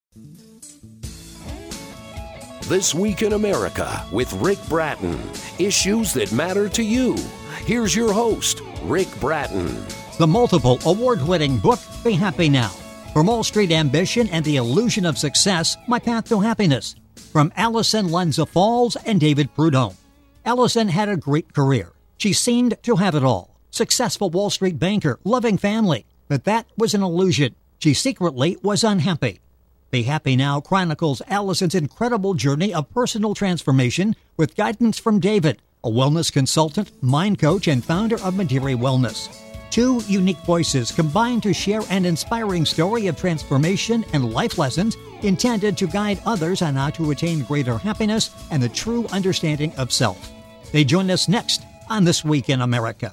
This Week in America with Rick Bratton. Issues that matter to you. Here's your host, Rick Bratton. The multiple award-winning book, Be Happy Now. From Wall Street Ambition and the Illusion of Success, My Path to Happiness. From Allison Lanza Falls and David Prudhomme. Allison had a great career. She seemed to have it all. Successful Wall Street banker, loving family. But that was an illusion. She secretly was unhappy. Be Happy Now chronicles Allison's incredible journey of personal transformation with guidance from David, a wellness consultant, mind coach, and founder of Madiri Wellness. Two unique voices combined to share an inspiring story of transformation and life lessons intended to guide others on how to attain greater happiness and the true understanding of self. They join us next on This Week in America.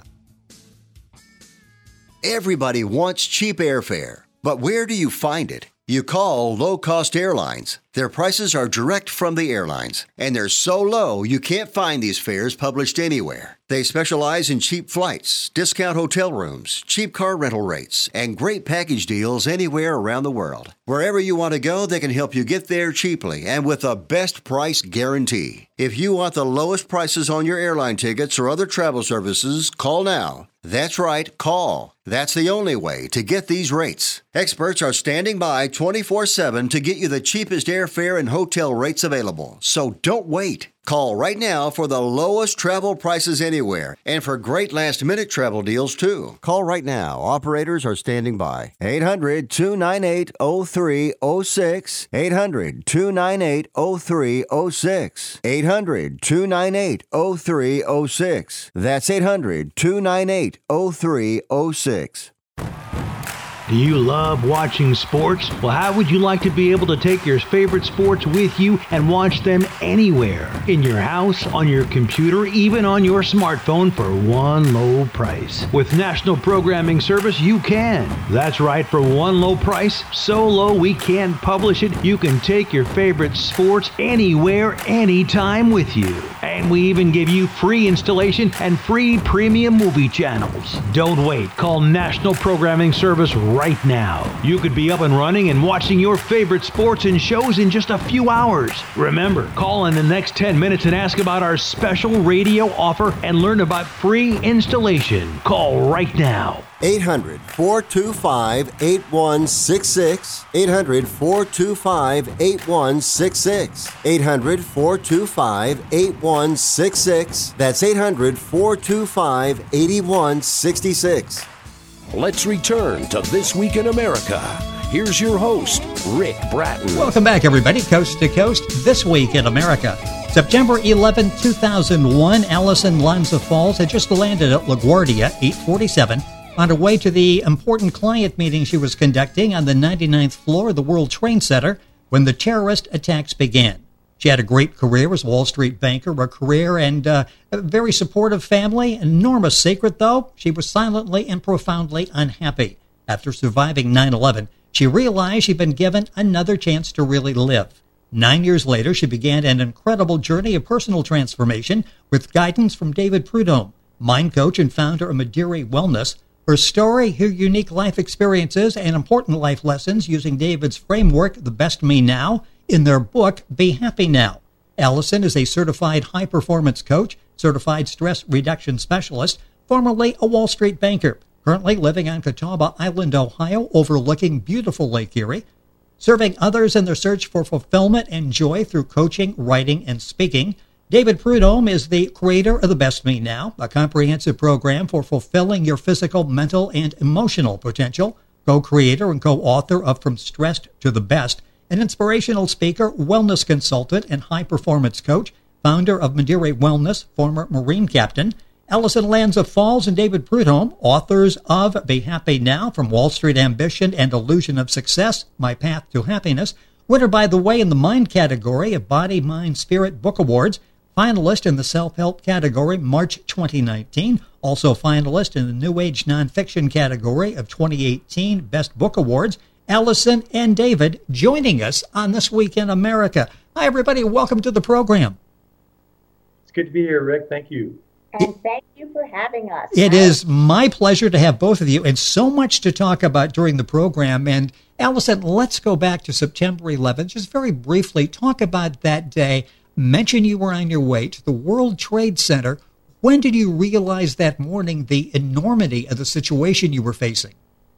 Everybody wants cheap airfare, but where do you find it? You call Low Cost Airlines. Their prices are direct from the airlines, and they're so low you can't find these fares published anywhere. They specialize in cheap flights, discount hotel rooms, cheap car rental rates, and great package deals anywhere around the world. Wherever you want to go, they can help you get there cheaply and with a best price guarantee. If you want the lowest prices on your airline tickets or other travel services, call now. That's right, call. That's the only way to get these rates. Experts are standing by 24/7 to get you the cheapest airfare and hotel rates available. So don't wait. Call right now for the lowest travel prices anywhere and for great last-minute travel deals, too. Call right now. Operators are standing by. 800-298-0306. 800-298-0306. 800-298-0306. That's 800-298-0306. Do you love watching sports? Well, how would you like to be able to take your favorite sports with you and watch them anywhere? In your house, on your computer, even on your smartphone for one low price. With National Programming Service, you can. That's right, for one low price, so low we can't publish it, you can take your favorite sports anywhere, anytime with you. And we even give you free installation and free premium movie channels. Don't wait. Call National Programming Service right now. You could be up and running and watching your favorite sports and shows in just a few hours. Remember, call in the next 10 minutes and ask about our special radio offer and learn about free installation. Call right now. 800-425-8166. 800-425-8166. 800-425-8166. That's 800-425-8166. Let's return to This Week in America. Here's your host, Rick Bratton. Welcome back, everybody, coast to coast, This Week in America. September 11, 2001, Allison Lanza Falls had just landed at LaGuardia, 847, on her way to the important client meeting she was conducting on the 99th floor of the World Trade Center when the terrorist attacks began. She had a great career as a Wall Street banker, a career and a very supportive family. Enormous secret, though, she was silently and profoundly unhappy. After surviving 9/11, she realized she'd been given another chance to really live. 9 years later, she began an incredible journey of personal transformation with guidance from David Prudhomme, mind coach and founder of Madiri Wellness. Her story, her unique life experiences, and important life lessons using David's framework, The Best Me Now, in their book, Be Happy Now. Allison is a certified high-performance coach, certified stress reduction specialist, formerly a Wall Street banker, currently living on Catawba Island, Ohio, overlooking beautiful Lake Erie, serving others in their search for fulfillment and joy through coaching, writing, and speaking. David Prudhomme is the creator of The Best Me Now, a comprehensive program for fulfilling your physical, mental, and emotional potential, co-creator and co-author of From Stressed to the Best, an inspirational speaker, wellness consultant, and high-performance coach, founder of Madiri Wellness, former Marine captain. Allison Lanza Falls and David Prudhomme, authors of Be Happy Now, From Wall Street Ambition and Illusion of Success, My Path to Happiness. Winner, by the way, in the Mind category of Body, Mind, Spirit Book Awards. Finalist in the Self-Help category, March 2019. Also finalist in the New Age Nonfiction category of 2018 Best Book Awards. Allison and David joining us on This Week in America. Hi, everybody. Welcome to the program. It's good to be here, Rick. Thank you. And thank you for having us. It is my pleasure to have both of you, and so much to talk about during the program. And Allison, let's go back to September 11th. Just very briefly, talk about that day. Mention you were on your way to the World Trade Center. When did you realize that morning the enormity of the situation you were facing?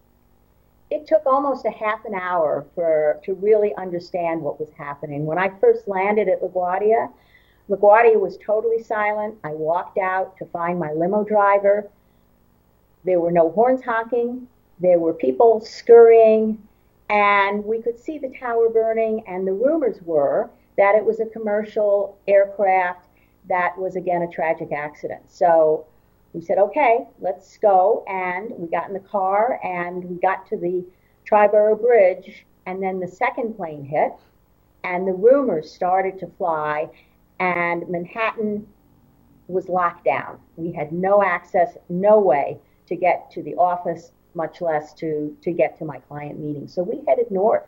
It took almost a half an hour to really understand what was happening. When I first landed at LaGuardia was totally silent. I walked out to find my limo driver. There were no horns honking. There were people scurrying, and we could see the tower burning, and the rumors were that it was a commercial aircraft that was, again, a tragic accident. So we said, okay, let's go, and we got in the car, and we got to the Triborough Bridge, and then the second plane hit, and the rumors started to fly, and Manhattan was locked down. We had no access, no way to get to the office, much less to get to my client meeting. So we headed north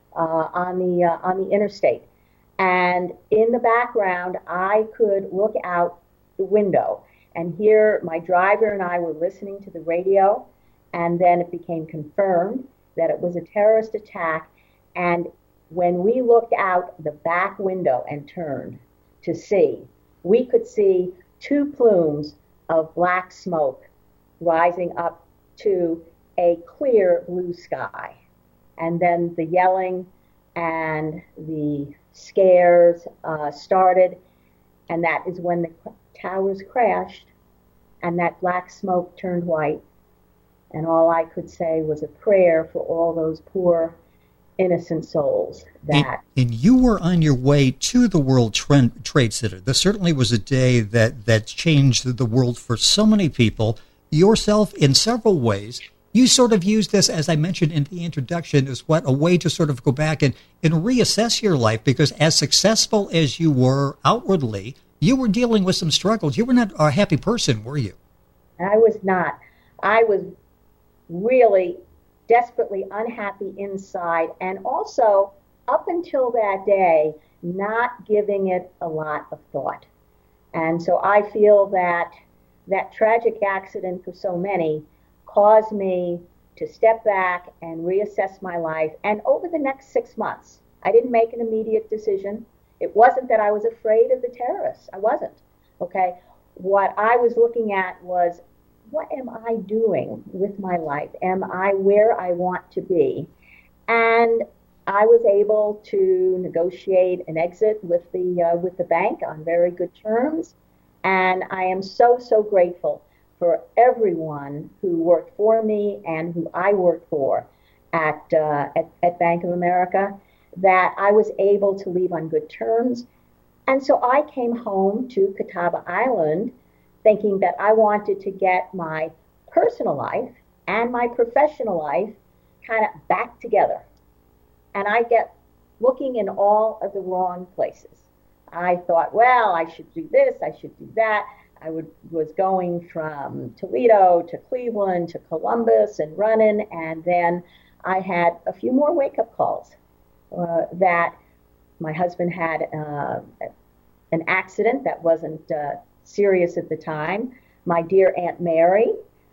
on the interstate. And in the background, I could look out the window and hear my driver and I were listening to the radio. And then it became confirmed that it was a terrorist attack. And when we looked out the back window and turned to see, we could see two plumes of black smoke rising up to a clear blue sky. And then the yelling and the scares started, and that is when the towers crashed and that black smoke turned white. And all I could say was a prayer for all those poor innocent souls. And you were on your way to the World Trade Center. This certainly was a day that changed the world for so many people. Yourself, in several ways, you sort of used this, as I mentioned in the introduction, as a way to sort of go back and reassess your life, because as successful as you were outwardly, you were dealing with some struggles. You were not a happy person, were you? I was not. I was really desperately unhappy inside, and also up until that day not giving it a lot of thought. And so I feel that tragic accident for so many caused me to step back and reassess my life. And over the next 6 months, I didn't make an immediate decision. It wasn't that I was afraid of the terrorists. I wasn't. Okay. What I was looking at was, what am I doing with my life? Am I where I want to be? And I was able to negotiate an exit with the bank on very good terms. And I am so, so grateful for everyone who worked for me and who I worked for at Bank of America, that I was able to leave on good terms. And so I came home to Catawba Island thinking that I wanted to get my personal life and my professional life kind of back together. And I get looking in all of the wrong places. I thought, well, I should do this, I should do that. I was going from Toledo to Cleveland to Columbus and running, and then I had a few more wake-up calls that my husband had an accident that wasn't serious at the time. My dear Aunt Mary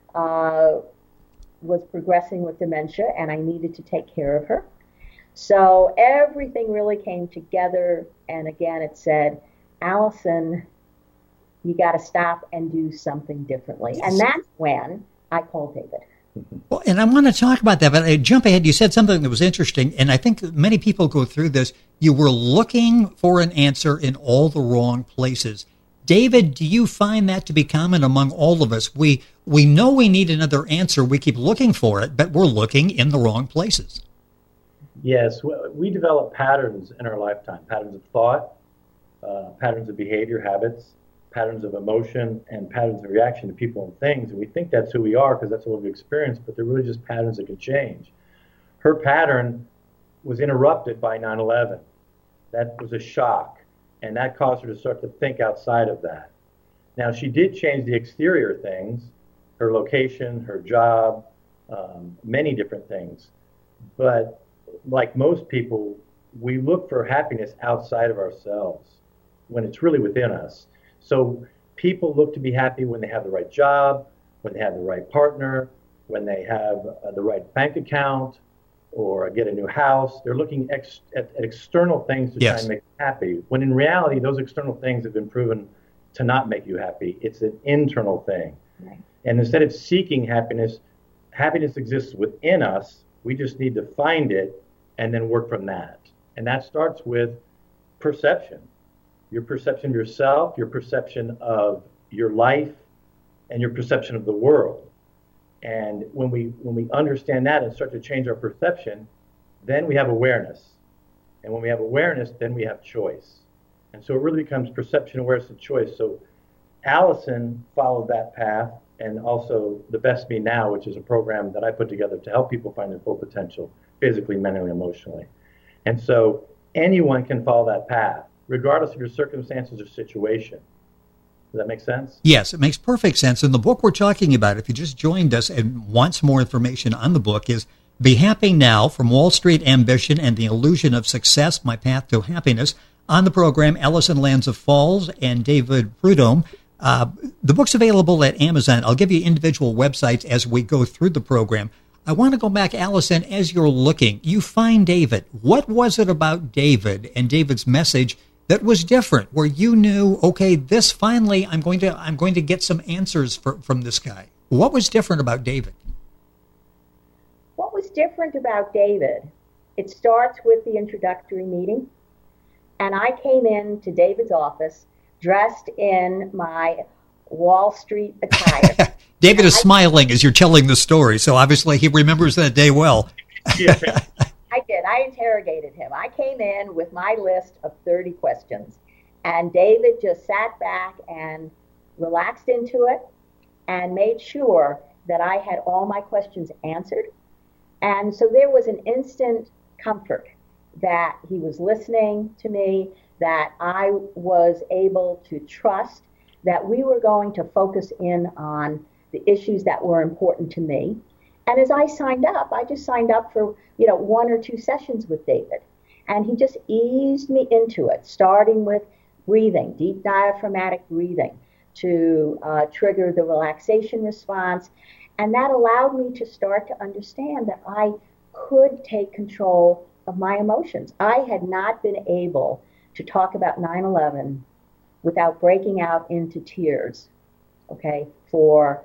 was progressing with dementia, and I needed to take care of her. So everything really came together, and again it said, Allison, you got to stop and do something differently. Yes. And that's when I called David. Well, and I want to talk about that, but I jump ahead. You said something that was interesting, and I think many people go through this. You were looking for an answer in all the wrong places. David, do you find that to be common among all of us? We know we need another answer. We keep looking for it, but we're looking in the wrong places. Yes, we develop patterns in our lifetime, patterns of thought, patterns of behavior, habits, patterns of emotion, and patterns of reaction to people and things. And we think that's who we are because that's what we've experienced, but they're really just patterns that can change. Her pattern was interrupted by 9/11. That was a shock, and that caused her to start to think outside of that. Now, she did change the exterior things, her location, her job, many different things. But like most people, we look for happiness outside of ourselves when it's really within us. So people look to be happy when they have the right job, when they have the right partner, when they have the right bank account, or get a new house. They're looking at external things to try and make you happy, when in reality, those external things have been proven to not make you happy. It's an internal thing. Right. And instead of seeking happiness, happiness exists within us. We just need to find it and then work from that. And that starts with perception. Your perception of yourself, your perception of your life, and your perception of the world. And when we understand that and start to change our perception, then we have awareness. And when we have awareness, then we have choice. And so it really becomes perception, awareness, and choice. So Allison followed that path, and also the Best Me Now, which is a program that I put together to help people find their full potential, physically, mentally, emotionally. And so anyone can follow that path, regardless of your circumstances or situation. Does that make sense? Yes, it makes perfect sense. And the book we're talking about, if you just joined us and want some more information on the book, is Be Happy Now, From Wall Street Ambition and the Illusion of Success, My Path to Happiness. On the program, Allison Lanza Falls and David Prudhomme. The book's available at Amazon. I'll give you individual websites as we go through the program. I want to go back, Allison, as you're looking. You find David. What was it about David and David's message that was different, where you knew, okay, this finally, I'm going to get some answers from this guy? What was different about David? What was different about David? It starts with the introductory meeting, and I came into David's office dressed in my Wall Street attire. David is smiling as you're telling the story, so obviously he remembers that day well. Yeah. I did. I interrogated him. I came in with my list of 30 questions, and David just sat back and relaxed into it and made sure that I had all my questions answered. And so there was an instant comfort that he was listening to me, that I was able to trust that we were going to focus in on the issues that were important to me. And as I signed up, I just signed up for, 1 or 2 sessions with David. And he just eased me into it, starting with breathing, deep diaphragmatic breathing, to trigger the relaxation response. And that allowed me to start to understand that I could take control of my emotions. I had not been able to talk about 9/11 without breaking out into tears, for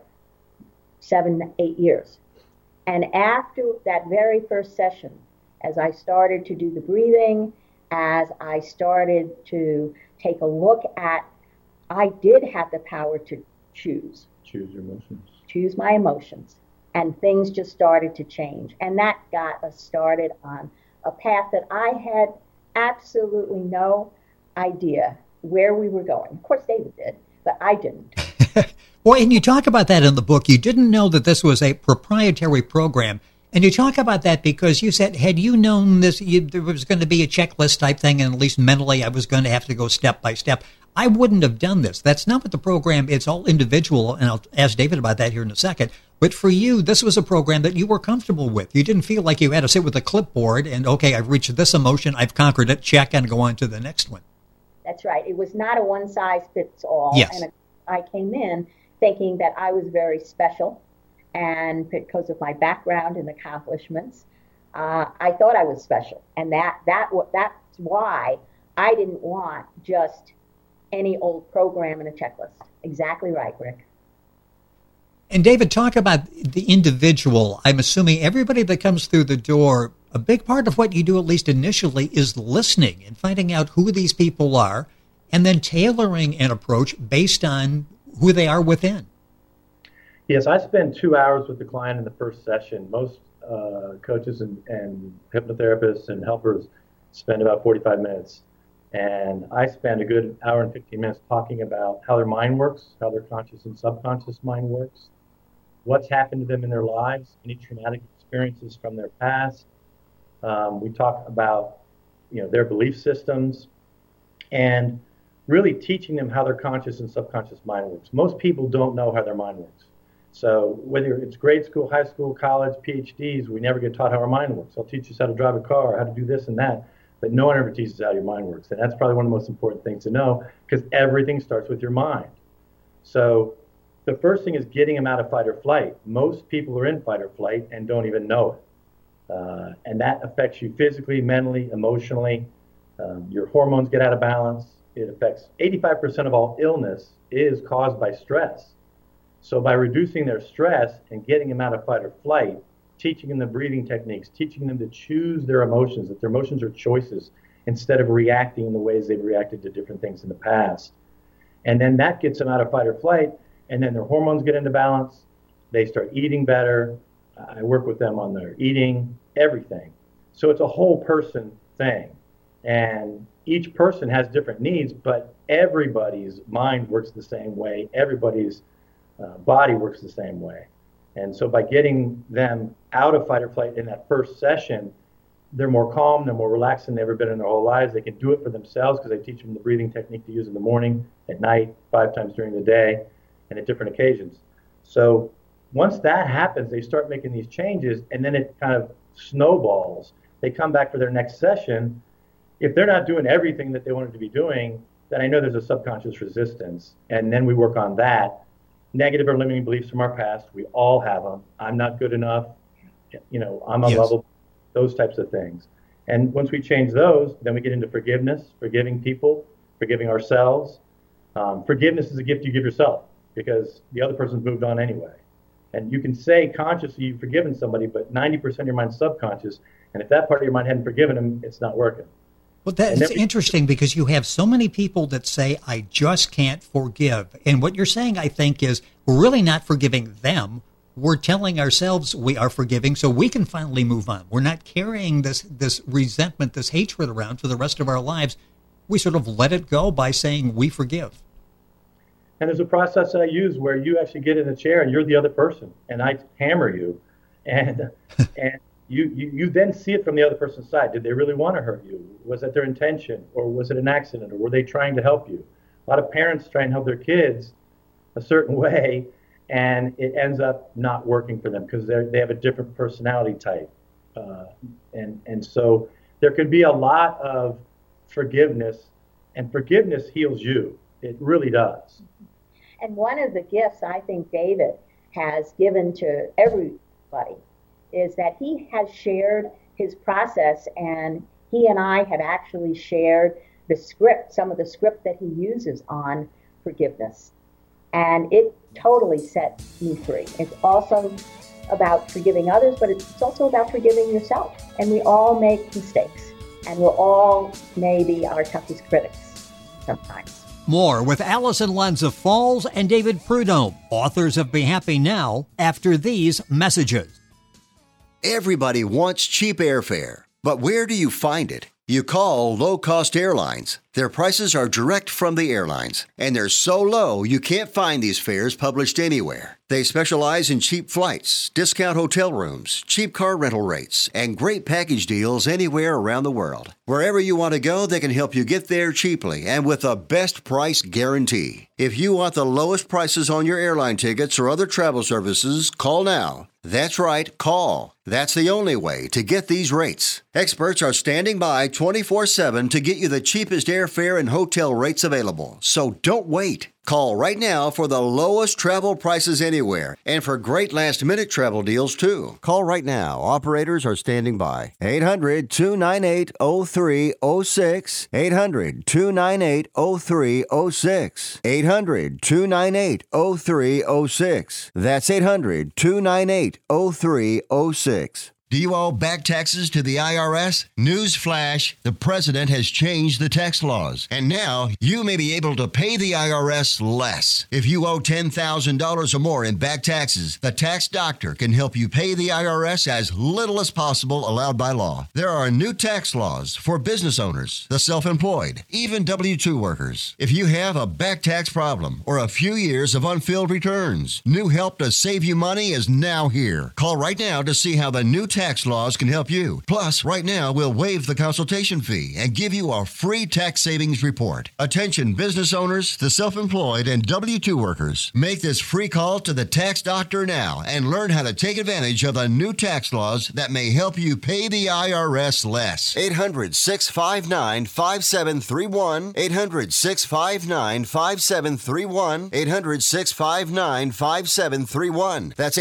7, 8 years. And after that very first session, as I started to do the breathing, as I started to take a look at, I did have the power to choose. Choose your emotions. Choose my emotions. And things just started to change. And that got us started on a path that I had absolutely no idea where we were going. Of course, David did, but I didn't. Well, and you talk about that in the book. You didn't know that this was a proprietary program. And you talk about that because you said, had you known this, there was going to be a checklist type thing, and at least mentally I was going to have to go step by step, I wouldn't have done this. That's not what the program, it's all individual, and I'll ask David about that here in a second. But for you, this was a program that you were comfortable with. You didn't feel like you had to sit with a clipboard and, okay, I've reached this emotion, I've conquered it, check, and go on to the next one. That's right. It was not a one-size-fits-all. Yes. And I came in thinking that I was very special, and because of my background and accomplishments, I thought I was special. And that's why I didn't want just any old program and a checklist. Exactly right, Rick. And David, talk about the individual. I'm assuming everybody that comes through the door, a big part of what you do, at least initially, is listening and finding out who these people are, and then tailoring an approach based on who they are within. Yes, I spend 2 hours with the client in the first session. Most coaches and hypnotherapists and helpers spend about 45 minutes. And I spend a good hour and 15 minutes talking about how their mind works, how their conscious and subconscious mind works, what's happened to them in their lives, any traumatic experiences from their past. We talk about, their belief systems, and really teaching them how their conscious and subconscious mind works. Most people don't know how their mind works. So whether it's grade school, high school, college, PhDs, we never get taught how our mind works. I'll teach us how to drive a car, how to do this and that, but no one ever teaches how your mind works. And that's probably one of the most important things to know, because everything starts with your mind. So the first thing is getting them out of fight or flight. Most people are in fight or flight and don't even know it. And that affects you physically, mentally, emotionally. Your hormones get out of balance. It affects 85% of all illness is caused by stress. So by reducing their stress and getting them out of fight or flight, teaching them the breathing techniques, teaching them to choose their emotions, that their emotions are choices instead of reacting in the ways they've reacted to different things in the past. And then that gets them out of fight or flight, and then their hormones get into balance. They start eating better. I work with them on their eating, everything. So it's a whole person thing. And each person has different needs, but everybody's mind works the same way. Everybody's body works the same way. And so by getting them out of fight or flight in that first session, they're more calm, they're more relaxed than they've ever been in their whole lives. They can do it for themselves because I teach them the breathing technique to use in the morning, at night, 5 times during the day, and at different occasions. So once that happens, they start making these changes, and then it kind of snowballs. They come back for their next session. If they're not doing everything that they wanted to be doing, then I know there's a subconscious resistance, and then we work on that. Negative or limiting beliefs from our past, we all have them. I'm not good enough, I'm unlovable, those types of things. And once we change those, then we get into forgiveness, forgiving people, forgiving ourselves. Forgiveness is a gift you give yourself because the other person's moved on anyway. And you can say consciously you've forgiven somebody, but 90% of your mind's subconscious. And if that part of your mind hadn't forgiven them, it's not working. Well, that's interesting because you have so many people that say, I just can't forgive. And what you're saying, I think, is we're really not forgiving them. We're telling ourselves we are forgiving so we can finally move on. We're not carrying this resentment, this hatred around for the rest of our lives. We sort of let it go by saying we forgive. And there's a process that I use where you actually get in a chair and you're the other person, and I hammer you. And You then see it from the other person's side. Did they really want to hurt you? Was that their intention? Or was it an accident? Or were they trying to help you? A lot of parents try and help their kids a certain way, and it ends up not working for them because they have a different personality type. And so there could be a lot of forgiveness, and forgiveness heals you. It really does. And one of the gifts I think David has given to everybody is that he has shared his process, and he and I have actually shared the script, some of the script that he uses on forgiveness. And it totally set me free. It's also about forgiving others, but it's also about forgiving yourself. And we all make mistakes, and we're all maybe our toughest critics sometimes. More with Allison Lanza Falls and David Prudhomme, authors of Be Happy Now, after these messages. Everybody wants cheap airfare, but where do you find it? You call Low Cost Airlines. Their prices are direct from the airlines, and they're so low you can't find these fares published anywhere. They specialize in cheap flights, discount hotel rooms, cheap car rental rates, and great package deals anywhere around the world. Wherever you want to go, they can help you get there cheaply and with a best price guarantee. If you want the lowest prices on your airline tickets or other travel services, call now. That's right, call. That's the only way to get these rates. Experts are standing by 24/7 to get you the cheapest airfare and hotel rates available. So don't wait. Call right now for the lowest travel prices anywhere and for great last-minute travel deals, too. Call right now. Operators are standing by. 800-298-0306. 800-298-0306. 800-298-0306. That's 800-298-0306. Do you owe back taxes to the IRS? Newsflash, the president has changed the tax laws, and now you may be able to pay the IRS less. If you owe $10,000 or more in back taxes, the tax doctor can help you pay the IRS as little as possible allowed by law. There are new tax laws for business owners, the self-employed, even W-2 workers. If you have a back tax problem or a few years of unfilled returns, new help to save you money is now here. Call right now to see how the new tax tax laws can help you. Plus, right now, we'll waive the consultation fee and give you a free tax savings report. Attention business owners, the self-employed, and W-2 workers. Make this free call to the tax doctor now and learn how to take advantage of the new tax laws that may help you pay the IRS less. 800-659-5731. 800-659-5731. 800-659-5731. That's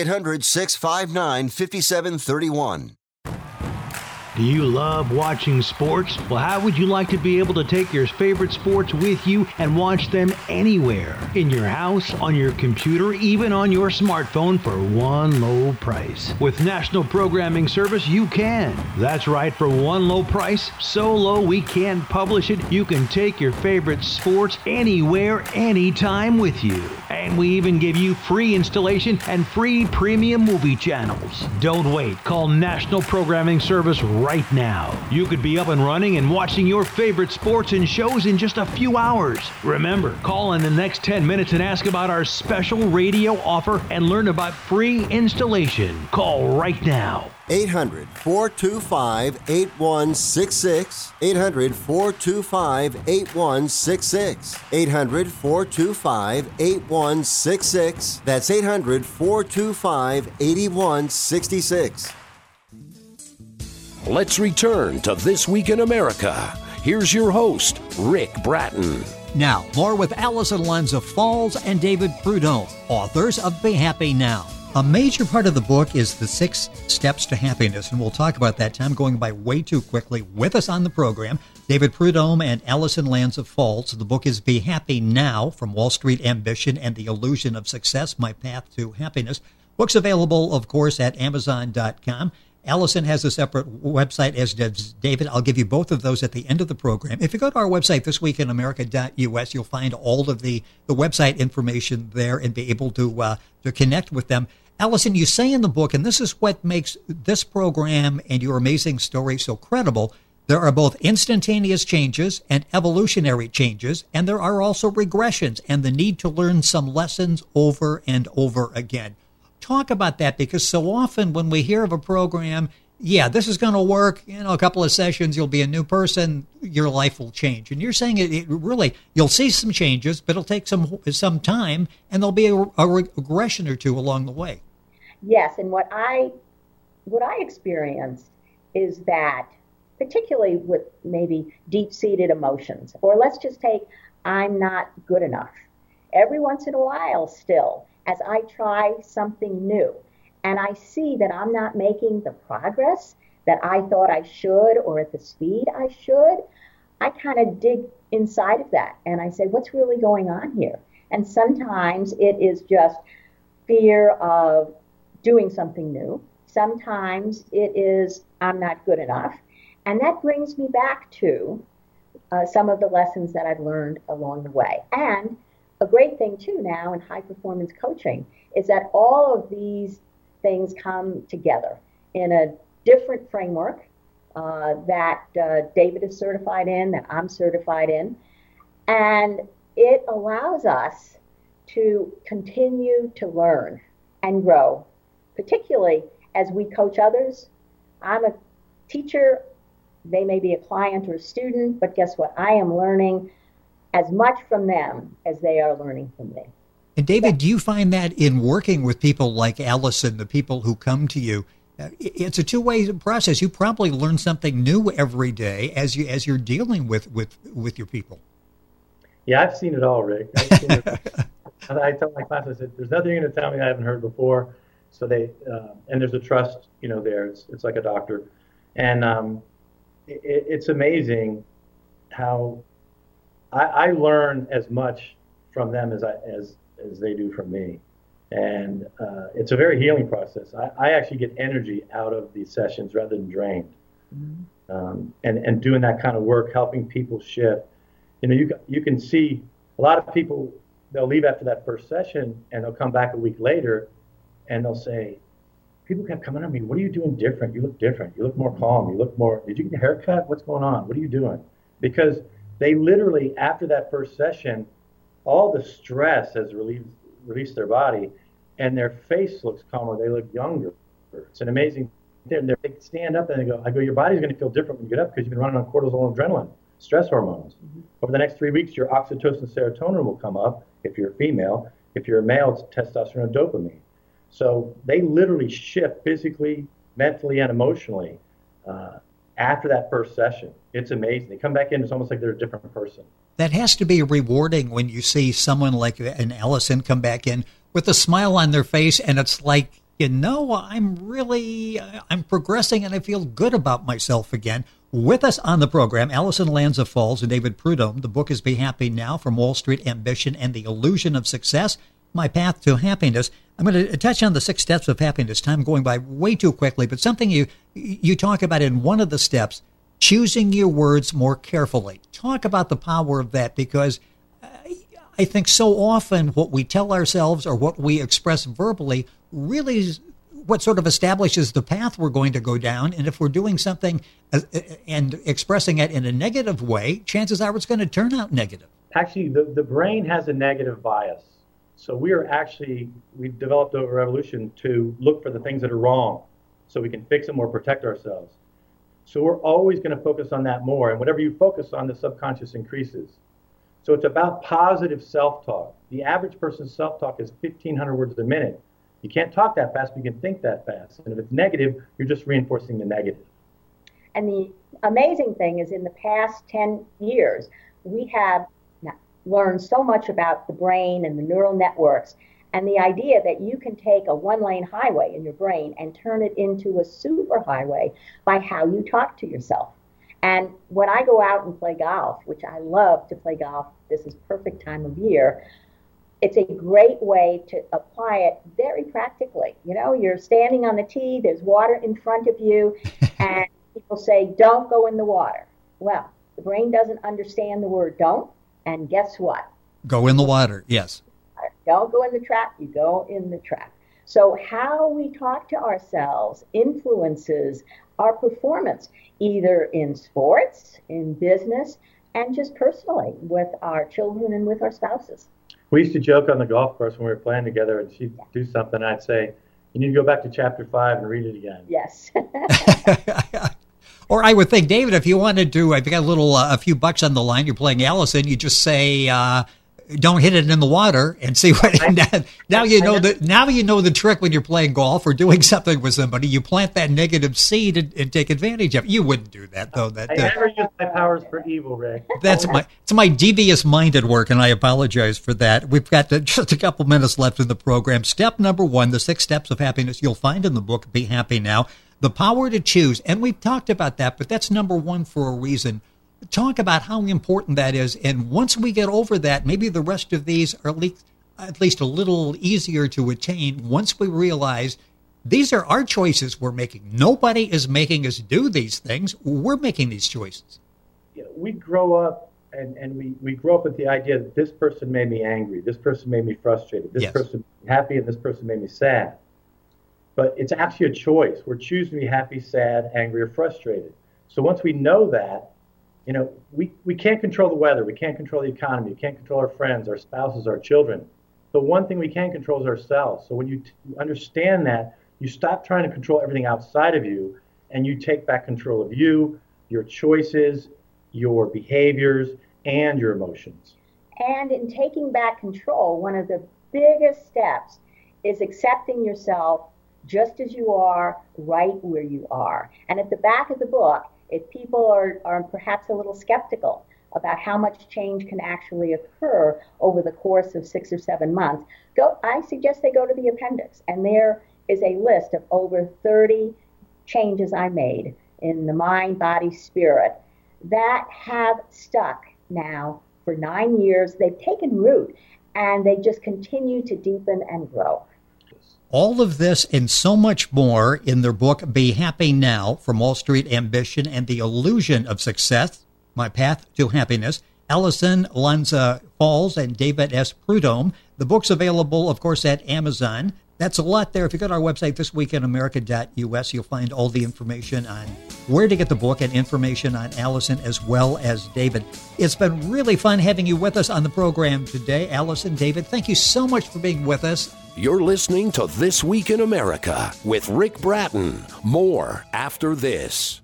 800-659-5731. Do you love watching sports? Well, how would you like to be able to take your favorite sports with you and watch them anywhere? In your house, on your computer, even on your smartphone for one low price. With National Programming Service, you can. That's right, for one low price, so low we can't publish it, you can take your favorite sports anywhere, anytime with you. And we even give you free installation and free premium movie channels. Don't wait. Call National Programming Service right now. You could be up and running and watching your favorite sports and shows in just a few hours. Remember, call in the next 10 minutes and ask about our special radio offer and learn about free installation. Call right now. 800-425-8166. 800-425-8166. 800-425-8166. That's 800-425-8166. Let's return to This Week in America. Here's your host, Rick Bratton. Now, more with Allison Lanza Falls and David Prudhomme, authors of Be Happy Now. A major part of the book is the 6 steps to happiness, and we'll talk about that. Time going by way too quickly. With us on the program, David Prudhomme and Allison Lanza Falls. The book is Be Happy Now, From Wall Street Ambition and the Illusion of Success, My Path to Happiness. Book's available, of course, at Amazon.com. Allison has a separate website, as does David. I'll give you both of those at the end of the program. If you go to our website, thisweekinamerica.us, you'll find all of the website information there and be able to connect with them. Allison, you say in the book, and this is what makes this program and your amazing story so credible, there are both instantaneous changes and evolutionary changes, and there are also regressions and the need to learn some lessons over and over again. Talk about that, because so often when we hear of a program, yeah, this is going to work, a couple of sessions, you'll be a new person, your life will change. And you're saying it really, you'll see some changes, but it'll take some time, and there'll be a regression or two along the way. Yes, and what I experienced is that, particularly with maybe deep-seated emotions, or let's just take, I'm not good enough. Every once in a while still, as I try something new and I see that I'm not making the progress that I thought I should or at the speed I should, I kind of dig inside of that and I say, what's really going on here? And sometimes it is just fear of doing something new. Sometimes it is, I'm not good enough. And that brings me back to some of the lessons that I've learned along the way. And a great thing, too, now in high-performance coaching is that all of these things come together in a different framework that David is certified in, that I'm certified in. And it allows us to continue to learn and grow, particularly as we coach others. I'm a teacher. They may be a client or a student, but guess what? I am learning as much from them as they are learning from me. And David, do you find that in working with people like Allison, the people who come to you, it's a two-way process. You probably learn something new every day as you're dealing with your people. Yeah, I've seen it all, Rick. I've seen it. I tell my class, I said, there's nothing you're going to tell me I haven't heard before. So they, and there's a trust, there. It's like a doctor. And it's amazing how I learn as much from them as they do from me. And it's a very healing process. I actually get energy out of these sessions rather than drained. Mm-hmm. And doing that kind of work, helping people shift. You can see a lot of people, they'll leave after that first session and they'll come back a week later and they'll say, people kept coming to me, what are you doing different? You look different. You look more calm. You look more, did you get a haircut? What's going on? What are you doing? Because they literally, after that first session, all the stress has released their body and their face looks calmer. They look younger. It's an amazing They stand up and I go, your body's going to feel different when you get up because you've been running on cortisol and adrenaline, stress hormones. Mm-hmm. Over the next 3 weeks, your oxytocin and serotonin will come up if you're a female. If you're a male, it's testosterone and dopamine. So they literally shift physically, mentally, and emotionally after that first session. It's amazing. They come back in, it's almost like they're a different person. That has to be rewarding when you see someone like an Allison come back in with a smile on their face, and it's like, I'm progressing and I feel good about myself again. With us on the program, Allison Lanza Falls and David Prudhomme. The book is Be Happy Now, From Wall Street Ambition and the Illusion of Success, My Path to Happiness. I'm going to touch on the 6 steps of happiness. Time going by way too quickly, but something you talk about in one of the steps, choosing your words more carefully. Talk about the power of that, because I think so often what we tell ourselves or what we express verbally really is what sort of establishes the path we're going to go down. And if we're doing something and expressing it in a negative way, chances are it's going to turn out negative. Actually, the brain has a negative bias. So we developed over evolution to look for the things that are wrong so we can fix them or protect ourselves. So we're always going to focus on that more. And whatever you focus on, the subconscious increases. So it's about positive self-talk. The average person's self-talk is 1,500 words a minute. You can't talk that fast, but you can think that fast. And if it's negative, you're just reinforcing the negative. And the amazing thing is, in the past 10 years, we have learned so much about the brain and the neural networks, and the idea that you can take a one-lane highway in your brain and turn it into a superhighway by how you talk to yourself. And when I go out and play golf, which I love to play golf, this is perfect time of year, it's a great way to apply it very practically. You're standing on the tee, there's water in front of you, and people say, don't go in the water. Well, the brain doesn't understand the word don't, and guess what? Go in the water, yes. Don't go in the trap, you go in the trap. So how we talk to ourselves influences our performance, either in sports, in business, and just personally with our children and with our spouses. We used to joke on the golf course when we were playing together, and she'd do something, I'd say, you need to go back to chapter 5 and read it again. Yes. Or I would think, David, if you wanted to, if you got a few bucks on the line, you're playing Allison, you just say, don't hit it in the water, and see what. Now you know the trick when you're playing golf or doing something with somebody. You plant that negative seed and take advantage of it. You wouldn't do that, though. I never use my powers for evil, Rick. It's my devious mind at work, and I apologize for that. We've got just a couple minutes left in the program. Step number 1, the 6 steps of happiness. You'll find in the book Be Happy Now. The power to choose, and we've talked about that, but that's number 1 for a reason. Talk about how important that is, and once we get over that, maybe the rest of these are at least a little easier to attain once we realize these are our choices we're making. Nobody is making us do these things. We're making these choices. We grow up, and we grow up with the idea that this person made me angry, this person made me frustrated, this person made me happy, and this person made me sad. But it's actually a choice. We're choosing to be happy, sad, angry, or frustrated. So once we know that, we can't control the weather. We can't control the economy. We can't control our friends, our spouses, our children. But one thing we can control is ourselves. So when you understand that, you stop trying to control everything outside of you, and you take back control of you, your choices, your behaviors, and your emotions. And in taking back control, one of the biggest steps is accepting yourself just as you are, right where you are. And at the back of the book, if people are perhaps a little skeptical about how much change can actually occur over the course of 6 or 7 months, I suggest they go to the appendix. And there is a list of over 30 changes I made in the mind, body, spirit that have stuck now for 9 years. They've taken root, and they just continue to deepen and grow. All of this and so much more in their book, Be Happy Now, From Wall Street Ambition and the Illusion of Success, My Path to Happiness. Allison Lanza Falls and David S. Prudhomme. The book's available, of course, at Amazon. That's a lot there. If you go to our website, thisweekinamerica.us, you'll find all the information on where to get the book and information on Allison as well as David. It's been really fun having you with us on the program today. Allison, David, thank you so much for being with us. You're listening to This Week in America with Rick Bratton. More after this.